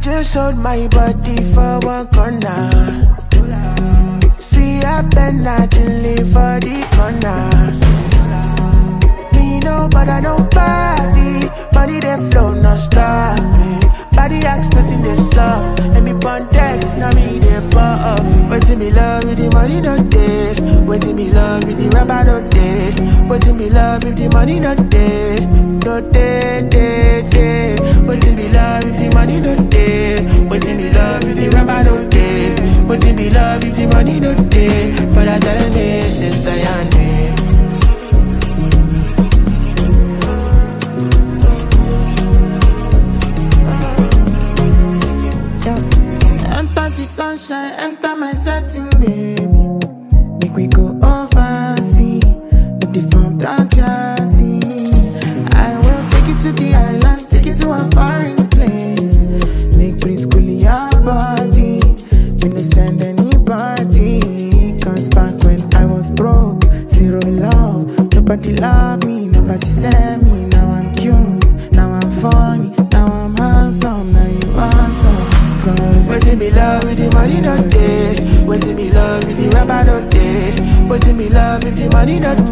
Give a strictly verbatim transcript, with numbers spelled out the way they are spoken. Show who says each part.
Speaker 1: just hold my body for one corner. See, I been naturally for the corner. Me no bother nobody, money they flow no stop me. Body expecting this up, and me burn deck, now me they pop. Waiting me love with the money no day, waiting me love with the rubber no day, waiting me love with the money no day, no day, day, day. Waiting me love with the money no day, waiting me love with the rubber no day, waiting me love with the money no day. But I tell me, sister, your name.
Speaker 2: Sunshine, enter my setting, baby. Make we go overseas, with the farm down Jersey. I will take you to the island, take you to a foreign place. Make breeze cool your body, we no send anybody. Cause back when I was broke, zero love, nobody loved me, nobody sent me. Now I'm cute, now I'm funny, now I'm handsome, now you handsome. Cause
Speaker 1: waiting me love with the money no day, waiting me love with the rubber no day, waiting me love with the money no